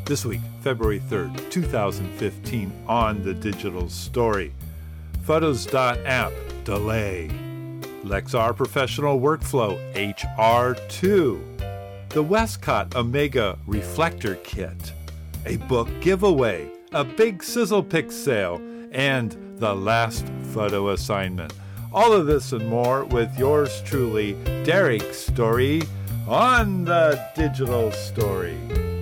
This week, February 3rd, 2015, on The Digital Story. Photos.app, delay. Lexar Professional Workflow, HR2. The Westcott Omega Reflector Kit. A book giveaway, a big Sizzle Pick sale, and the last photo assignment. All of this and more with yours truly, Derek Story, on The Digital Story.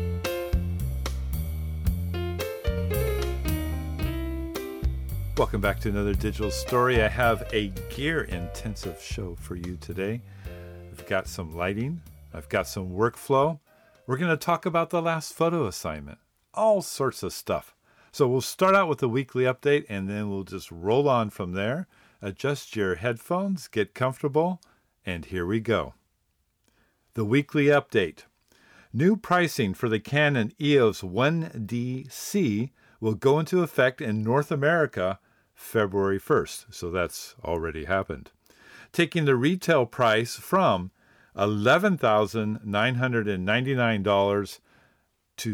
Welcome back to another Digital Story. I have a gear-intensive show for you today. I've got some lighting. I've got some workflow. We're going to talk about the last photo assignment. All sorts of stuff. So we'll start out with the weekly update, and then we'll just roll on from there. Adjust your headphones, get comfortable, and here we go. The weekly update. New pricing for the Canon EOS 1DC will go into effect in North America February 1st, so that's already happened, taking the retail price from $11,999 to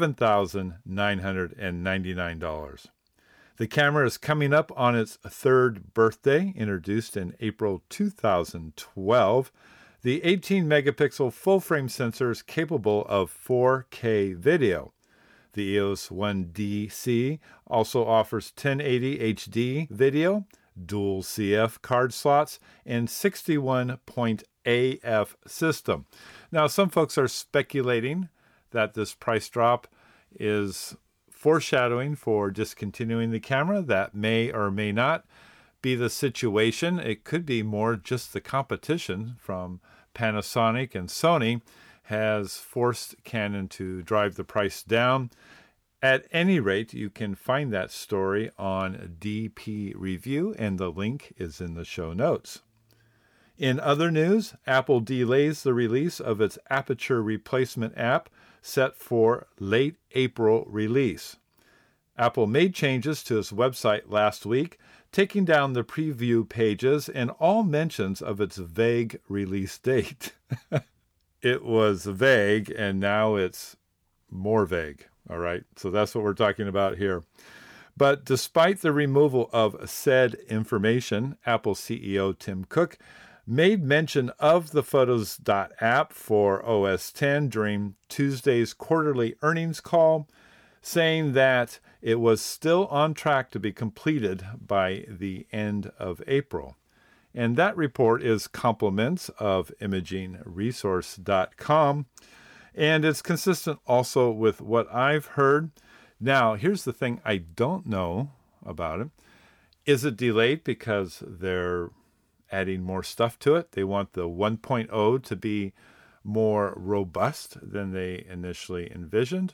$7,999. The camera is coming up on its third birthday, introduced in April 2012. The 18-megapixel full-frame sensor is capable of 4K video. The EOS 1DC also offers 1080 HD video, dual CF card slots, and 61-point AF system. Now, some folks are speculating that this price drop is foreshadowing for discontinuing the camera. That may or may not be the situation. It could be more just the competition from Panasonic and Sony has forced Canon to drive the price down. At any rate, you can find that story on DP Review, and the link is in the show notes. In other news, Apple delays the release of its aperture replacement app set for late April release. Apple made changes to its website last week, taking down the preview pages and all mentions of its vague release date. It was vague, and now it's more vague. All right, so that's what we're talking about here. But despite the removal of said information, Apple CEO Tim Cook made mention of the Photos.app for OS X during Tuesday's quarterly earnings call, saying that it was still on track to be completed by the end of April. And that report is compliments of imagingresource.com, and it's consistent also with what I've heard. Now, here's the thing I don't know about it. Is it delayed because they're adding more stuff to it? They want the 1.0 to be more robust than they initially envisioned?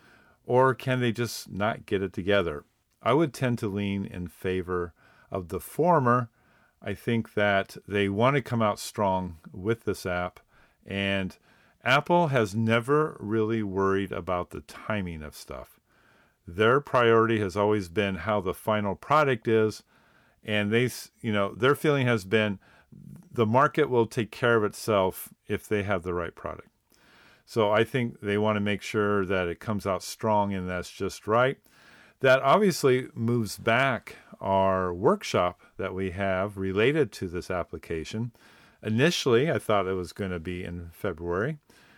Or can they just not get it together? I would tend to lean in favor of the former. I think that they want to come out strong with this app, and Apple has never really worried about the timing of stuff. Their priority has always been how the final product is, and their feeling has been the market will take care of itself if they have the right product. So I think they want to make sure that it comes out strong, and that's just right. That obviously moves back our workshop that we have related to this application. Initially, I thought it was going to be in February.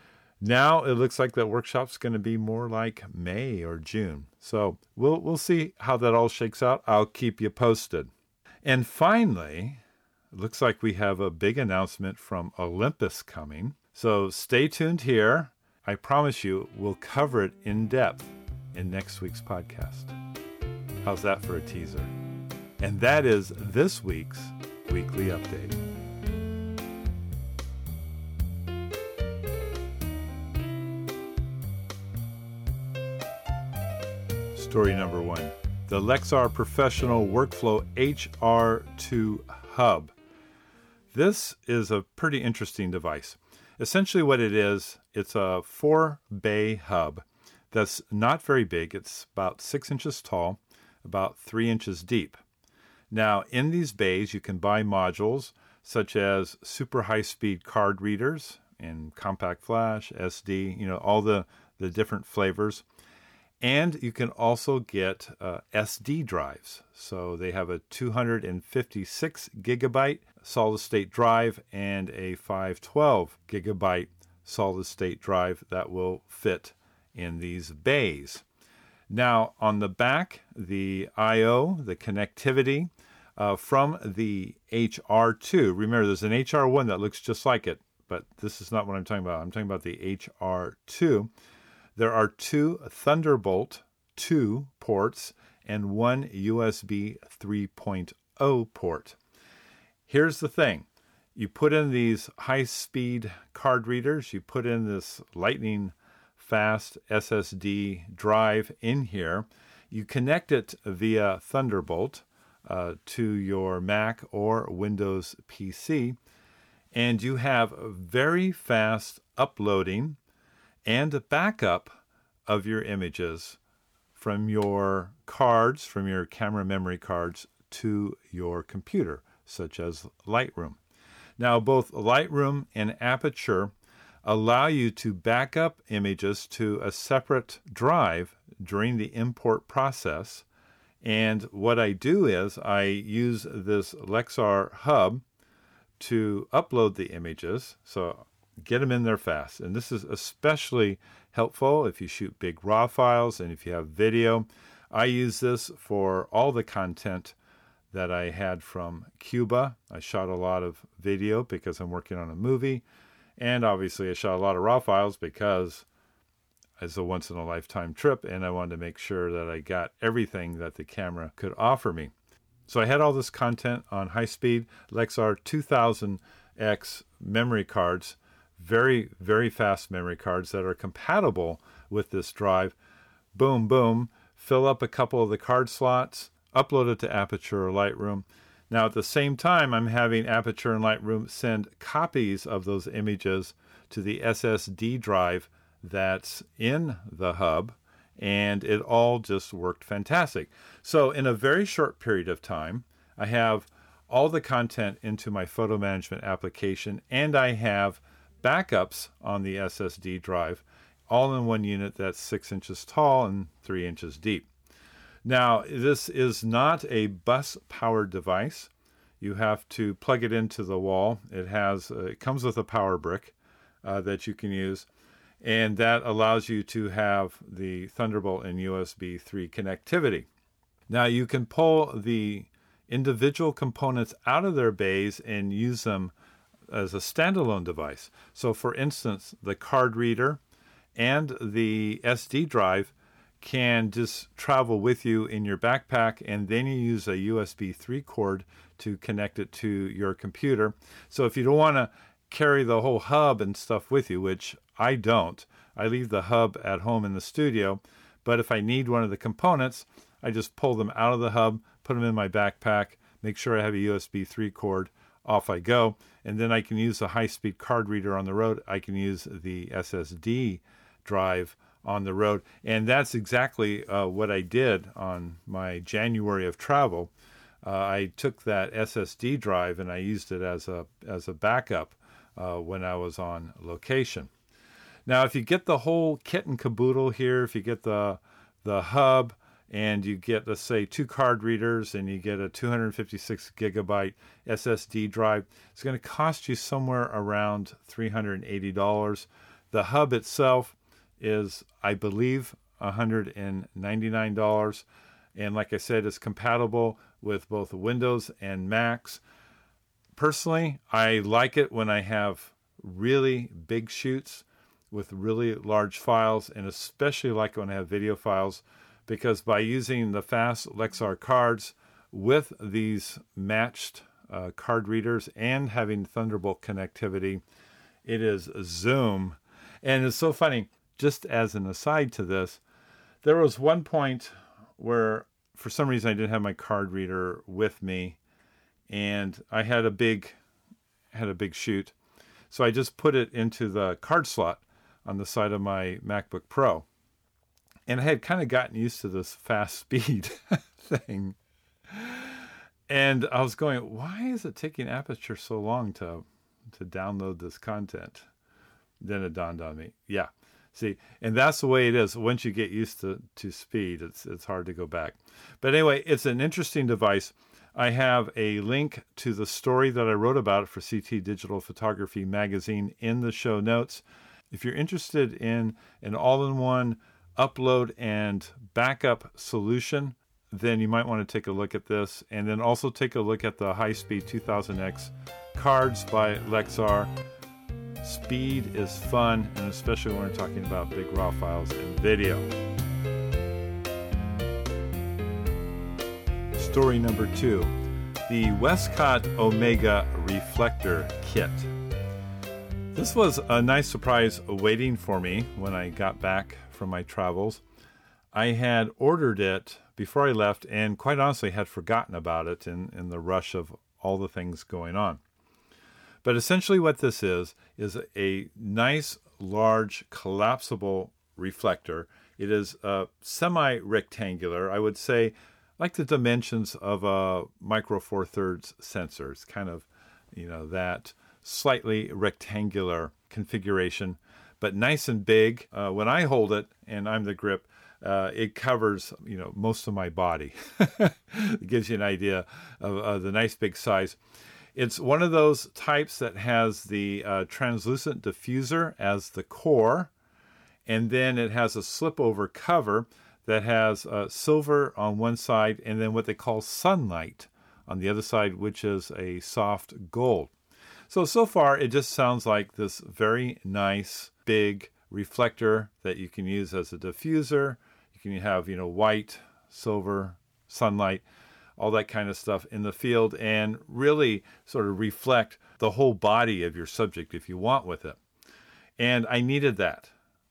Now it looks like that workshop's going to be more like May or June. So we'll see how that all shakes out. I'll keep you posted. And finally, it looks like we have a big announcement from Olympus coming. So stay tuned here. I promise you we'll cover it in depth in next week's podcast. How's that for a teaser? And that is this week's weekly update. Story number 1. The Lexar Professional Workflow HR2 Hub. This is a pretty interesting device. Essentially what it is, it's a 4-bay hub that's not very big. It's about 6 inches tall, about 3 inches deep. Now, in these bays, you can buy modules such as super high-speed card readers and compact flash, SD, all the different flavors. And you can also get SD drives. So they have a 256 gigabyte solid state drive and a 512 gigabyte solid state drive that will fit in these bays. Now, on the back, the I/O, the connectivity from the HR2. Remember, there's an HR1 that looks just like it, but this is not what I'm talking about. I'm talking about the HR2. There are 2 Thunderbolt 2 ports and 1 USB 3.0 port. Here's the thing. You put in these high-speed card readers, you put in this lightning fast SSD drive in here, you connect it via Thunderbolt to your Mac or Windows PC, and you have very fast uploading and a backup of your images from your cards, from your camera memory cards to your computer, such as Lightroom. Now, both Lightroom and Aperture allow you to back up images to a separate drive during the import process. And what I do is I use this Lexar hub to upload the images. So get them in there fast. And this is especially helpful if you shoot big RAW files and if you have video. I use this for all the content that I had from Cuba. I shot a lot of video because I'm working on a movie. And obviously I shot a lot of RAW files because it's a once-in-a-lifetime trip and I wanted to make sure that I got everything that the camera could offer me. So I had all this content on high-speed Lexar 2000X memory cards, very, very fast memory cards that are compatible with this drive. Boom, boom, fill up a couple of the card slots, upload it to Aperture or Lightroom. Now, at the same time, I'm having Aperture and Lightroom send copies of those images to the SSD drive that's in the hub, and it all just worked fantastic. So in a very short period of time, I have all the content into my photo management application, and I have backups on the SSD drive, all in one unit that's 6 inches tall and 3 inches deep. Now, this is not a bus-powered device. You have to plug it into the wall. It comes with a power brick that you can use, and that allows you to have the Thunderbolt and USB 3 connectivity. Now, you can pull the individual components out of their bays and use them as a standalone device. So, for instance, the card reader and the SD drive can just travel with you in your backpack, and then you use a USB 3 cord to connect it to your computer. So if you don't want to carry the whole hub and stuff with you, which I don't, I leave the hub at home in the studio, but if I need one of the components, I just pull them out of the hub, put them in my backpack, make sure I have a USB 3 cord, off I go, and then I can use the high-speed card reader on the road. I can use the SSD drive on the road. And that's exactly what I did on my January of travel. I took that SSD drive and I used it as a backup when I was on location. Now, if you get the whole kit and caboodle here, if you get the hub and you get, let's say, 2 card readers and you get a 256 gigabyte SSD drive, it's going to cost you somewhere around $380. The hub itself is, I believe, $199. And like I said, it's compatible with both Windows and Macs. Personally, I like it when I have really big shoots with really large files, and especially like when I have video files, because by using the fast Lexar cards with these matched card readers and having Thunderbolt connectivity, it is zoom. And it's so funny. Just as an aside to this, there was one point where for some reason I didn't have my card reader with me, and I had a big shoot. So I just put it into the card slot on the side of my MacBook Pro. And I had kind of gotten used to this fast speed thing. And I was going, why is it taking Aperture so long to download this content? Then it dawned on me. Yeah. See, and that's the way it is. Once you get used to speed, it's hard to go back. But anyway, it's an interesting device. I have a link to the story that I wrote about it for CT Digital Photography Magazine in the show notes. If you're interested in an all-in-one upload and backup solution, then you might want to take a look at this. And then also take a look at the High-Speed 2000X cards by Lexar. Speed is fun, and especially when we're talking about big raw files and video. Story number 2, the Westcott Omega Reflector Kit. This was a nice surprise waiting for me when I got back from my travels. I had ordered it before I left and quite honestly had forgotten about it in the rush of all the things going on. But essentially what this is a nice, large, collapsible reflector. It is semi-rectangular, I would say, like the dimensions of a Micro Four Thirds sensor. It's kind of, that slightly rectangular configuration, but nice and big. When I hold it and I'm the grip, it covers, most of my body. It gives you an idea of the nice big size. It's one of those types that has the translucent diffuser as the core, and then it has a slip-over cover that has silver on one side and then what they call sunlight on the other side, which is a soft gold. So far, it just sounds like this very nice, big reflector that you can use as a diffuser. You can have, white, silver, sunlight, all that kind of stuff in the field, and really sort of reflect the whole body of your subject if you want with it. And I needed that.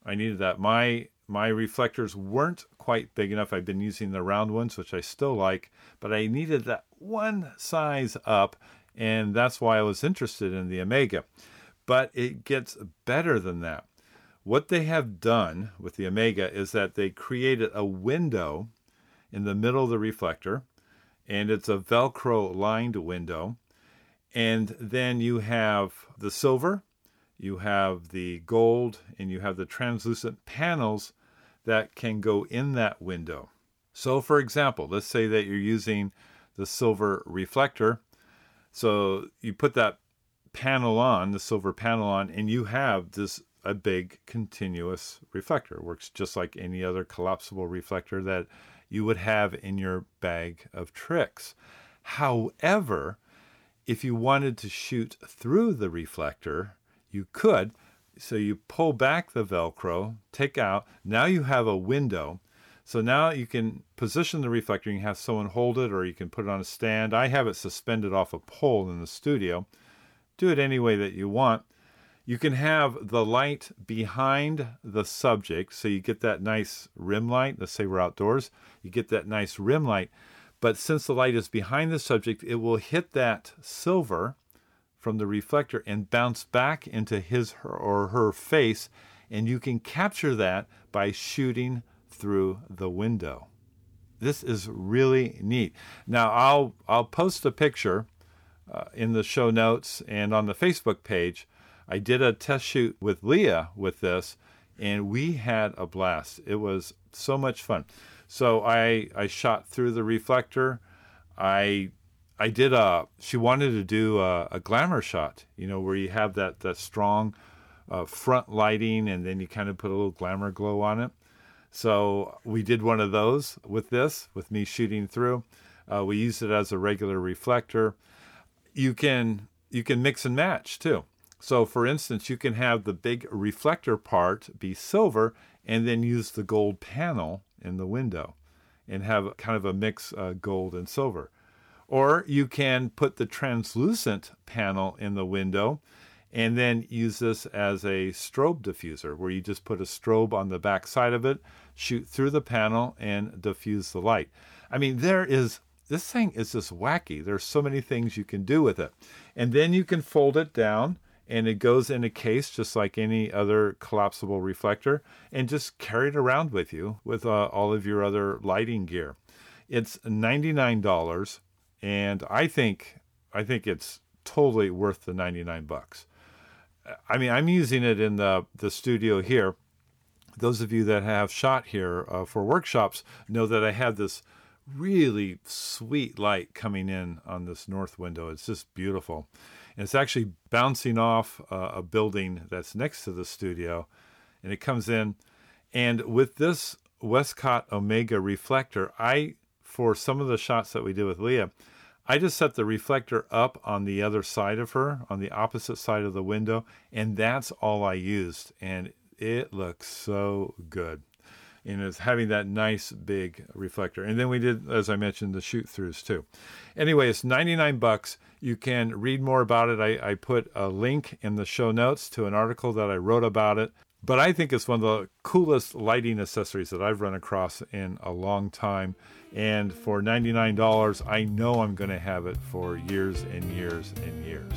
My reflectors weren't quite big enough. I've been using the round ones, which I still like, but I needed that one size up, and that's why I was interested in the Omega. But it gets better than that. What they have done with the Omega is that they created a window in the middle of the reflector, and it's a Velcro lined window. And then you have the silver, you have the gold, and you have the translucent panels that can go in that window. So for example, let's say that you're using the silver reflector. So you put that panel on, the silver panel on, and you have a big continuous reflector. It works just like any other collapsible reflector that you would have in your bag of tricks. However, if you wanted to shoot through the reflector, you could. So you pull back the Velcro, take out, now you have a window. So now you can position the reflector, you can have someone hold it, or you can put it on a stand. I have it suspended off a pole in the studio. Do it any way that you want. You can have the light behind the subject, so you get that nice rim light. Let's say we're outdoors. You get that nice rim light. But since the light is behind the subject, it will hit that silver from the reflector and bounce back into his or her face, and you can capture that by shooting through the window. This is really neat. Now, I'll post a picture in the show notes and on the Facebook page. I did a test shoot with Leah with this, and we had a blast. It was so much fun. So I shot through the reflector. She wanted to do a glamour shot, where you have that strong front lighting, and then you kind of put a little glamour glow on it. So we did one of those with me shooting through. We used it as a regular reflector. You can mix and match too. So for instance, you can have the big reflector part be silver and then use the gold panel in the window and have kind of a mix gold and silver. Or you can put the translucent panel in the window and then use this as a strobe diffuser, where you just put a strobe on the back side of it, shoot through the panel, and diffuse the light. I mean, this thing is just wacky. There's so many things you can do with it. And then you can fold it down, and it goes in a case just like any other collapsible reflector, and just carry it around with you with all of your other lighting gear. It's $99, and I think it's totally worth the $99. I mean, I'm using it in the studio here, those of you that have shot here for workshops know that I have this really sweet light coming in on this north window. It's just beautiful. And it's actually bouncing off a building that's next to the studio, and it comes in. And with this Westcott Omega reflector, for some of the shots that we did with Leah, I just set the reflector up on the other side of her, on the opposite side of the window, and that's all I used. And it looks so good. And it's having that nice big reflector. And then we did, as I mentioned, the shoot throughs too. Anyway, it's $99. You can read more about it. I put a link in the show notes to an article that I wrote about it. But I think it's one of the coolest lighting accessories that I've run across in a long time. And for $99, I know I'm going to have it for years and years and years.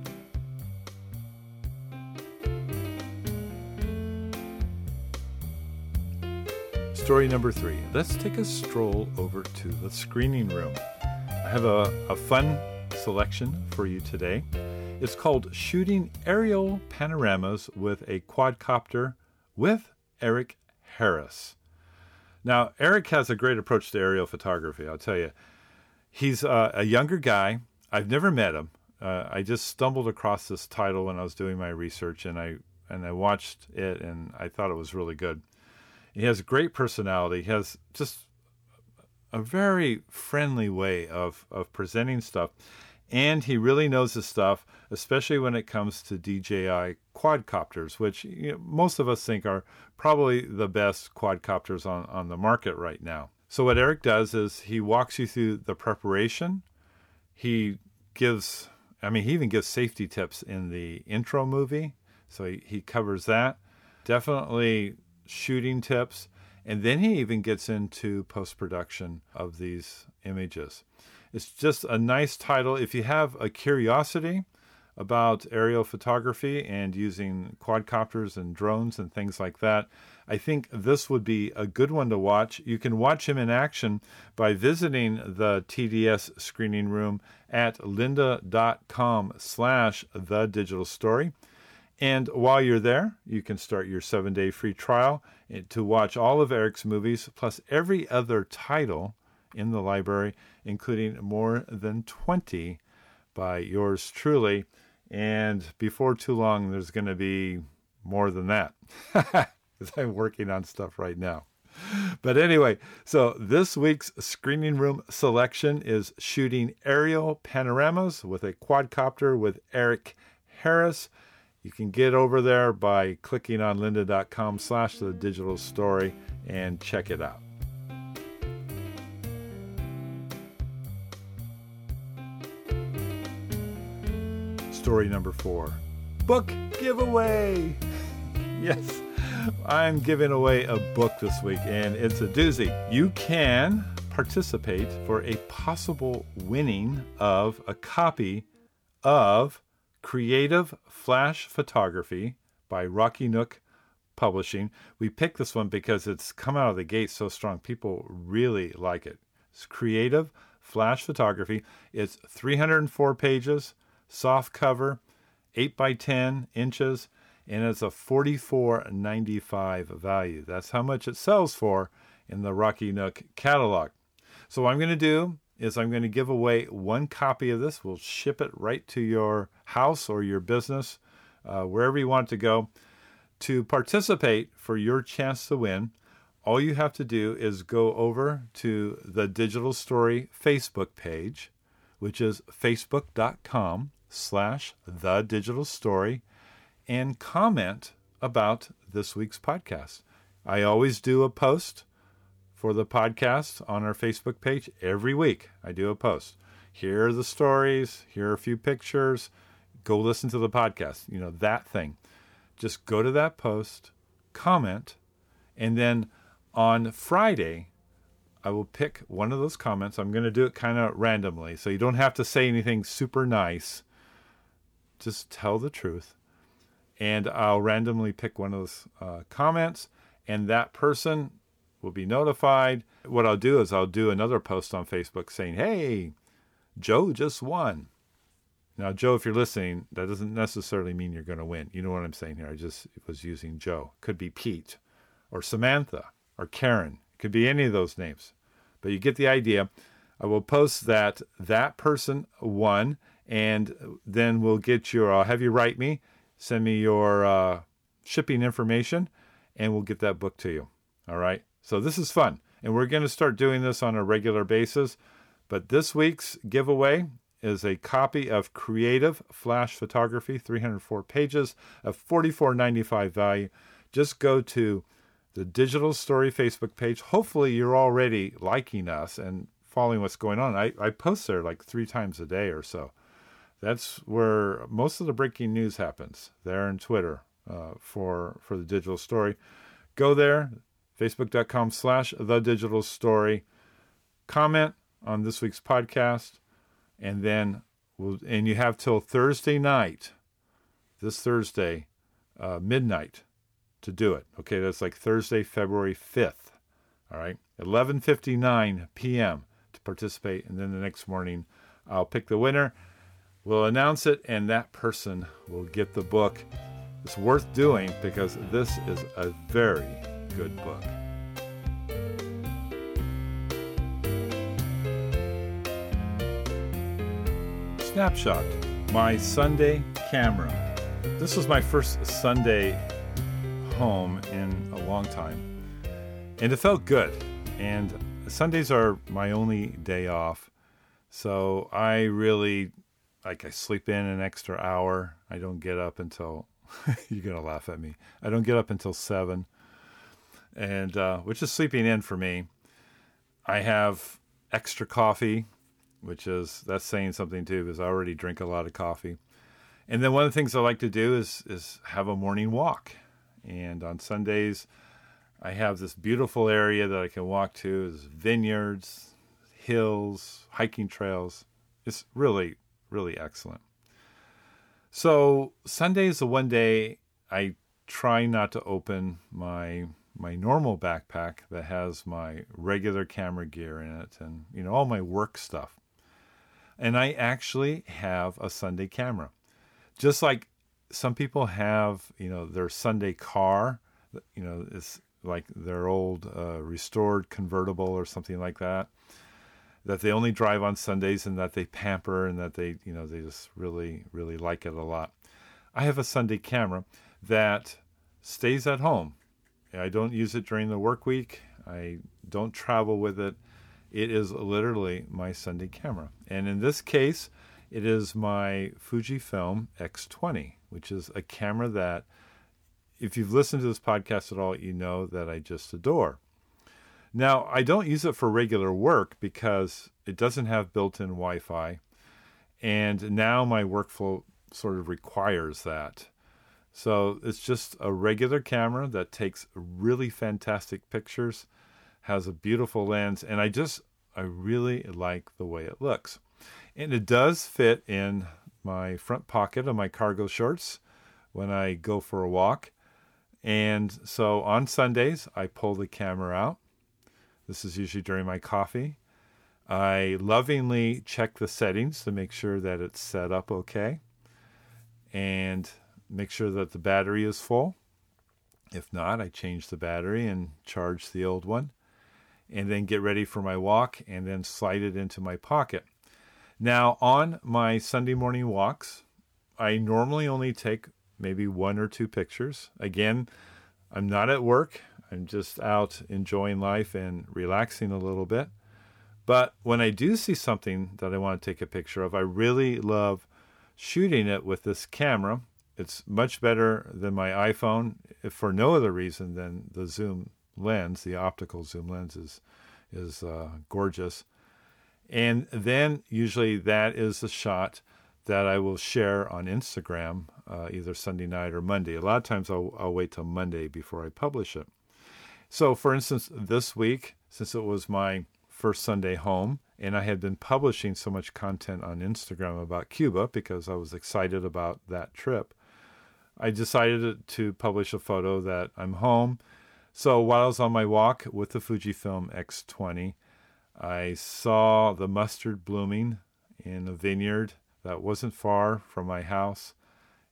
Story number 3. Let's take a stroll over to the screening room. I have a fun selection for you today. It's called Shooting Aerial Panoramas with a Quadcopter with Eric Harris. Now, Eric has a great approach to aerial photography, I'll tell you. He's a younger guy. I've never met him. I just stumbled across this title when I was doing my research, and I watched it, and I thought it was really good. He has a great personality. He has just a very friendly way of presenting stuff. And he really knows his stuff, especially when it comes to DJI quadcopters, which most of us think are probably the best quadcopters on the market right now. So what Eric does is he walks you through the preparation. He even gives safety tips in the intro movie. So he covers that. Definitely shooting tips, and then he even gets into post-production of these images. It's just a nice title. If you have a curiosity about aerial photography and using quadcopters and drones and things like that, I think this would be a good one to watch. You can watch him in action by visiting the TDS screening room at lynda.com/thedigitalstory. And while you're there, you can start your 7-day free trial to watch all of Eric's movies, plus every other title in the library, including more than 20 by yours truly. And before too long, there's going to be more than that, because I'm working on stuff right now. But anyway, so this week's screening room selection is Shooting Aerial Panoramas with a Quadcopter with Eric Harris. You can get over there by clicking on lynda.com/thedigitalstory and check it out. Story number 4. Book giveaway! Yes, I'm giving away a book this week, and it's a doozy. You can participate for a possible winning of a copy of Creative Flash Photography by Rocky Nook Publishing. We picked this one because it's come out of the gate so strong. People really like it. It's Creative Flash Photography. It's 304 pages, soft cover, 8 by 10 inches, and it's a $44.95 value. That's how much it sells for in the Rocky Nook catalog. So what I'm going to do is I'm going to give away one copy of this. We'll ship it right to your house or your business, wherever you want it to go. To participate for your chance to win, all you have to do is go over to the Digital Story Facebook page, which is facebook.com/thedigitalstory, and comment about this week's podcast. I always do a post for the podcast on our Facebook page. Every week I do a post. Here are the stories. Here are a few pictures. Go listen to the podcast. That thing. Just go to that post, comment, and then on Friday, I will pick one of those comments. I'm going to do it kind of randomly, so you don't have to say anything super nice. Just tell the truth. And I'll randomly pick one of those comments, and that person will be notified. What I'll do is I'll do another post on Facebook saying, hey, Joe just won. Now, Joe, if you're listening, that doesn't necessarily mean you're going to win. You know what I'm saying here? I just was using Joe. Could be Pete or Samantha or Karen. It could be any of those names, but you get the idea. I will post that person won, and then I'll have you write me, send me your shipping information, and we'll get that book to you. All right. So this is fun, and we're going to start doing this on a regular basis. But this week's giveaway is a copy of Creative Flash Photography, 304 pages of $44.95 value. Just go to the Digital Story Facebook page. Hopefully you're already liking us and following what's going on. I post there like 3 times a day or so. That's where most of the breaking news happens, there on Twitter for the Digital Story. Go there, facebook.com/The Digital Story. Comment on this week's podcast, and then you have till Thursday night, this Thursday, midnight, to do it. Okay, that's like Thursday, February 5th. All right, 11:59 p.m. to participate, and then the next morning I'll pick the winner. We'll announce it, and that person will get the book. It's worth doing because this is a very good book. Snapshot, my Sunday camera. This was my first Sunday home in a long time, and it felt good. And Sundays are my only day off, so I really, I sleep in an extra hour. I don't get up until, you're going to laugh at me, I don't get up until 7, and which is sleeping in for me. I have extra coffee, that's saying something too, because I already drink a lot of coffee. And then one of the things I like to do is have a morning walk. And on Sundays, I have this beautiful area that I can walk to. There's vineyards, hills, hiking trails. It's really, really excellent. So Sunday is the one day I try not to open my normal backpack that has my regular camera gear in it and, all my work stuff. And I actually have a Sunday camera. Just like some people have, their Sunday car, it's like their old restored convertible or something like that they only drive on Sundays and that they pamper and that they just really, really like it a lot. I have a Sunday camera that stays at home. I don't use it during the work week. I don't travel with it. It is literally my Sunday camera. And in this case, it is my Fujifilm X20, which is a camera that, if you've listened to this podcast at all, you know that I just adore. Now, I don't use it for regular work because it doesn't have built-in Wi-Fi. And now my workflow sort of requires that. So it's just a regular camera that takes really fantastic pictures, has a beautiful lens, and I really like the way it looks. And it does fit in my front pocket of my cargo shorts when I go for a walk. And so on Sundays, I pull the camera out. This is usually during my coffee. I lovingly check the settings to make sure that it's set up okay, and make sure that the battery is full. If not, I change the battery and charge the old one, and then get ready for my walk and then slide it into my pocket. Now, on my Sunday morning walks, I normally only take maybe 1 or 2 pictures. Again, I'm not at work. I'm just out enjoying life and relaxing a little bit. But when I do see something that I want to take a picture of, I really love shooting it with this camera. It's much better than my iPhone, if for no other reason than the zoom lens. The optical zoom lens is gorgeous. And then usually that is the shot that I will share on Instagram either Sunday night or Monday. A lot of times I'll wait till Monday before I publish it. So for instance, this week, since it was my first Sunday home, and I had been publishing so much content on Instagram about Cuba because I was excited about that trip, I decided to publish a photo that I'm home. So while I was on my walk with the Fujifilm X20, I saw the mustard blooming in a vineyard that wasn't far from my house.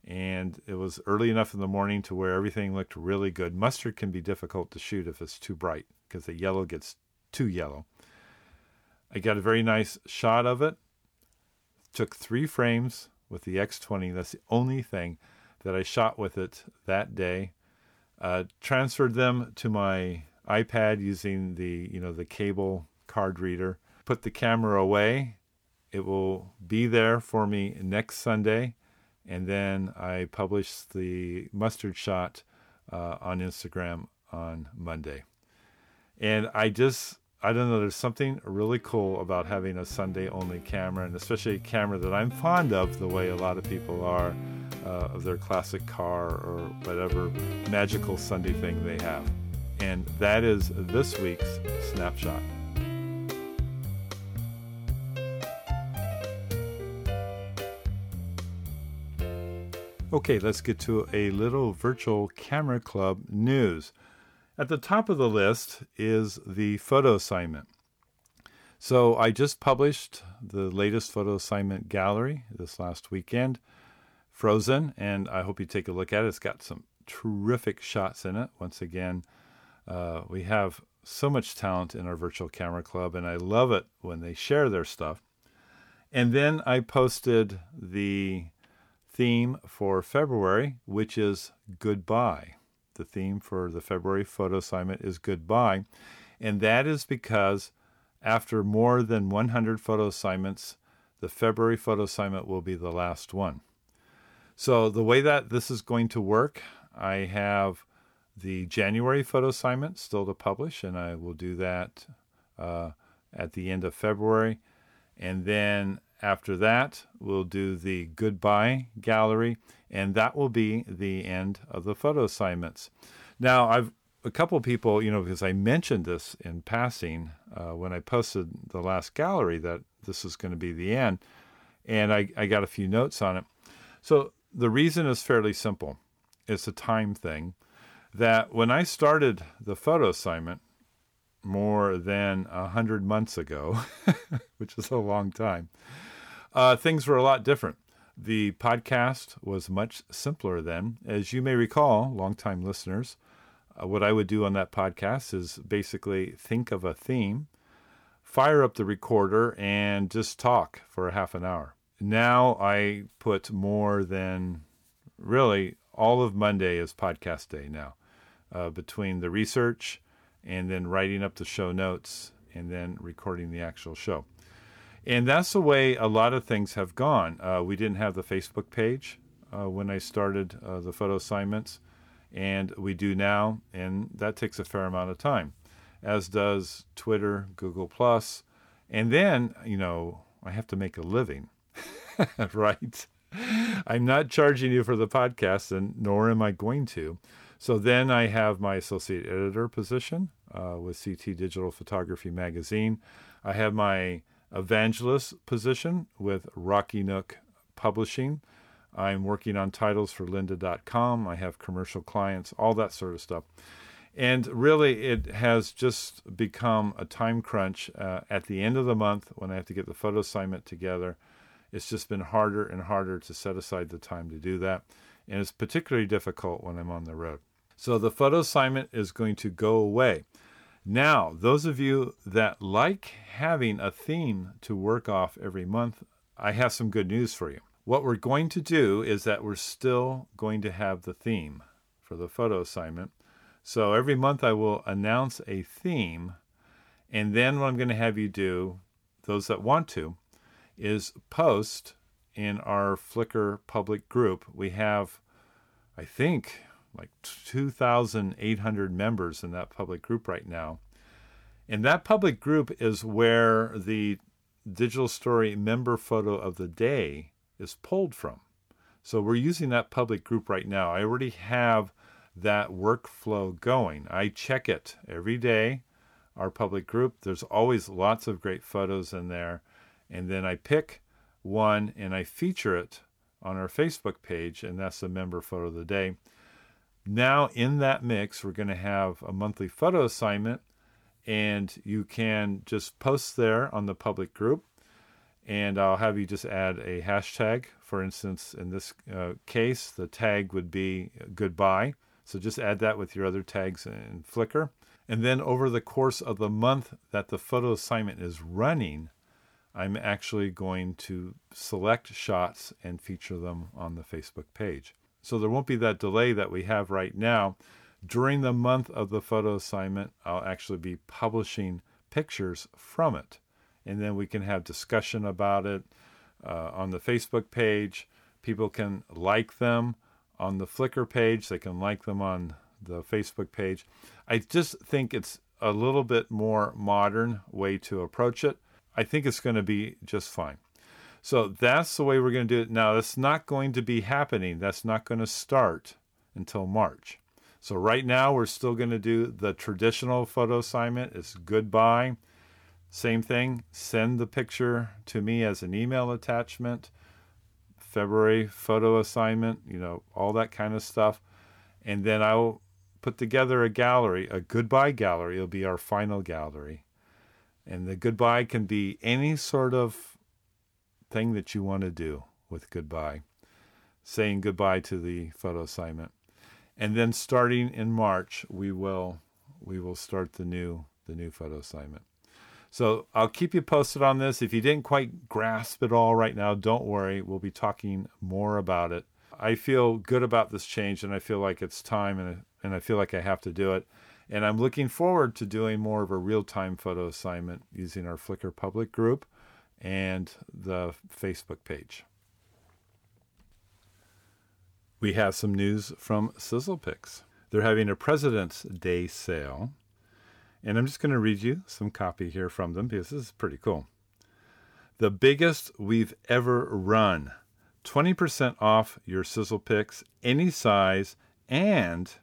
And it was early enough in the morning to where everything looked really good. Mustard can be difficult to shoot if it's too bright because the yellow gets too yellow. I got a very nice shot of it. Took 3 frames with the X20. That's the only thing that I shot with it that day. Transferred them to my iPad using the cable card reader. Put the camera away. It will be there for me next Sunday. And then I published the mustard shot on Instagram on Monday. And I don't know, there's something really cool about having a Sunday-only camera, and especially a camera that I'm fond of the way a lot of people are of their classic car or whatever magical Sunday thing they have. And that is this week's Snapshot. Okay, let's get to a little Virtual Camera Club news. At the top of the list is the photo assignment. So I just published the latest photo assignment gallery this last weekend, Frozen, and I hope you take a look at it. It's got some terrific shots in it. Once again, we have so much talent in our Virtual Camera Club, and I love it when they share their stuff. And then I posted the theme for February, which is Goodbye. The theme for the February photo assignment is Goodbye. And that is because after more than 100 photo assignments, the February photo assignment will be the last one. So the way that this is going to work, I have the January photo assignment still to publish, and I will do that at the end of February. And then after that, we'll do the Goodbye gallery, and that will be the end of the photo assignments. Now, a couple people, because I mentioned this in passing when I posted the last gallery that this is going to be the end, and I got a few notes on it. So the reason is fairly simple. It's a time thing. That when I started the photo assignment more than 100 months ago, which is a long time, things were a lot different. The podcast was much simpler then. As you may recall, longtime listeners, what I would do on that podcast is basically think of a theme, fire up the recorder, and just talk for a half an hour. Now I put more than, really, all of Monday is podcast day now, between the research and then writing up the show notes and then recording the actual show. And that's the way a lot of things have gone. We didn't have the Facebook page when I started the photo assignments, and we do now, and that takes a fair amount of time, as does Twitter, Google+. And then, I have to make a living, right? I'm not charging you for the podcast, and nor am I going to. So then I have my associate editor position with CT Digital Photography Magazine. I have my evangelist position with Rocky Nook Publishing. I'm working on titles for lynda.com. I have commercial clients, all that sort of stuff. And really, it has just become a time crunch at the end of the month when I have to get the photo assignment together. It's just been harder and harder to set aside the time to do that. And it's particularly difficult when I'm on the road. So the photo assignment is going to go away. Now, those of you that like having a theme to work off every month, I have some good news for you. What we're going to do is that we're still going to have the theme for the photo assignment. So every month I will announce a theme, and then what I'm going to have you do, those that want to, is post in our Flickr public group. We have, I think, like 2,800 members in that public group right now. And that public group is where the Digital Story member photo of the day is pulled from. So we're using that public group right now. I already have that workflow going. I check it every day, our public group. There's always lots of great photos in there. And then I pick one and I feature it on our Facebook page, and that's the member photo of the day. Now, in that mix, we're going to have a monthly photo assignment, and you can just post there on the public group, and I'll have you just add a hashtag For instance, in this case, the tag would be goodbye. So just add that with your other tags in Flickr. And then over the course of the month that the photo assignment is running, I'm actually going to select shots and feature them on the Facebook page. So there won't be that delay that we have right now. During the month of the photo assignment, I'll actually be publishing pictures from it. And then we can have discussion about it on the Facebook page. People can like them on the Flickr page. They can like them on the Facebook page. I just think it's a little bit more modern way to approach it. I think it's going to be just fine. So that's the way we're going to do it. Now, that's not going to be happening. That's not going to start until March. So right now, we're still going to do the traditional photo assignment. It's goodbye. Same thing. Send the picture to me as an email attachment. February photo assignment, all that kind of stuff. And then I will put together a gallery, a goodbye gallery. It'll be our final gallery. And the goodbye can be any sort of thing that you want to do with goodbye, saying goodbye to the photo assignment. And then starting in March, we will start the new photo assignment. So I'll keep you posted on this. If you didn't quite grasp it all right now, don't worry. We'll be talking more about it. I feel good about this change, and I feel like it's time, and I feel like I have to do it. And I'm looking forward to doing more of a real-time photo assignment using our Flickr public group and the Facebook page. We have some news from Sizzlepix. They're having a President's Day sale. And I'm just going to read you some copy here from them because this is pretty cool. The biggest we've ever run. 20% off your Sizzlepix, any size, and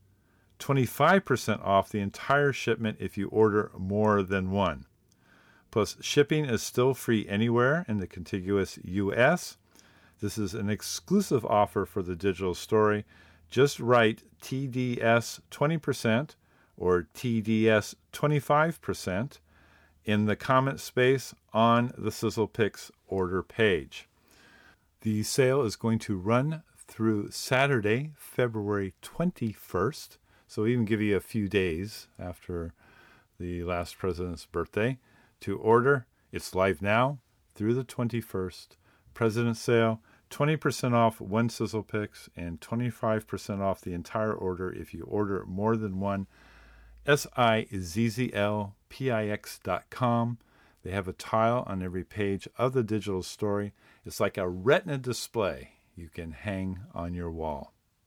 25% off the entire shipment if you order more than one. Plus, shipping is still free anywhere in the contiguous U.S. This is an exclusive offer for the digital story. Just write TDS 20% or TDS 25% in the comment space on the Sizzlepix order page. The sale is going to run through Saturday, February 21st. So we even give you a few days after the last president's birthday to order. It's live now through the 21st. President's sale, 20% off one Sizzlepix and 25% off the entire order if you order more than one. sizzlpix.com. They have a tile on every page of the digital story. It's like a retina display you can hang on your wall.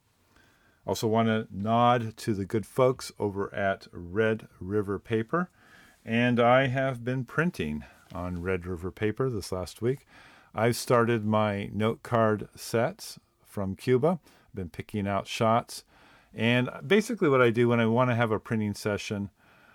Also want to nod to the good folks over at Red River Paper. And I have been printing on Red River Paper this last week. I've started my note card sets from Cuba. I've been picking out shots. And basically what I do when I want to have a printing session,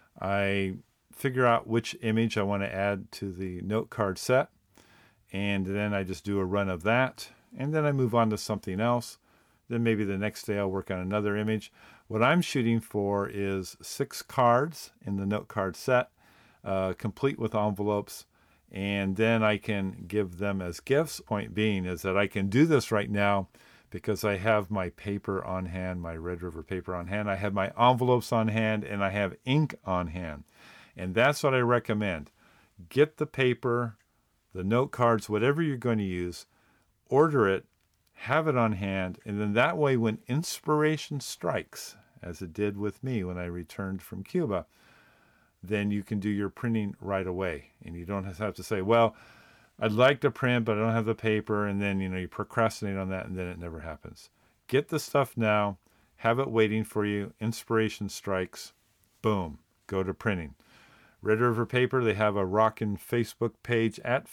I figure out which image I want to add to the note card set. And then I just do a run of that. And then I move on to something else. Then maybe the next day I'll work on another image. What I'm shooting for is 6 cards in the note card set, complete with envelopes. And then I can give them as gifts. Point being is that I can do this right now because I have my paper on hand, my Red River paper on hand. I have my envelopes on hand, and I have ink on hand. And that's what I recommend. Get the paper, the note cards, whatever you're going to use, order it, have it on hand, and then that way when inspiration strikes, as it did with me when I returned from Cuba, then you can do your printing right away. And you don't have to say, well, I'd like to print, but I don't have the paper. And then, you procrastinate on that, and then it never happens. Get the stuff now. Have it waiting for you. Inspiration strikes. Boom. Go to printing. Red River Paper, they have a rockin' Facebook page at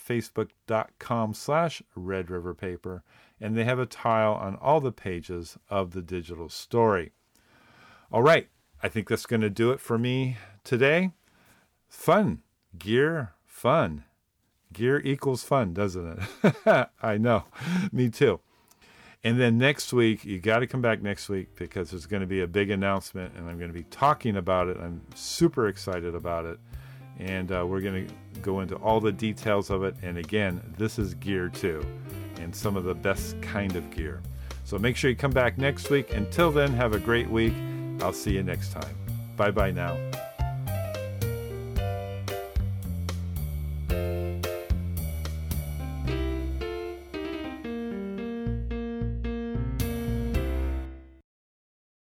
facebook.com/Red River Paper. And they have a tile on all the pages of the digital story. All right. I think that's going to do it for me today. Fun. Gear. Fun. Gear equals fun, doesn't it? I know. Me too. And then next week, you got to come back next week because there's going to be a big announcement and I'm going to be talking about it. I'm super excited about it. And we're going to go into all the details of it. And again, this is Gear 2. and some of the best kind of gear. So make sure you come back next week. Until then, have a great week. I'll see you next time. Bye-bye now.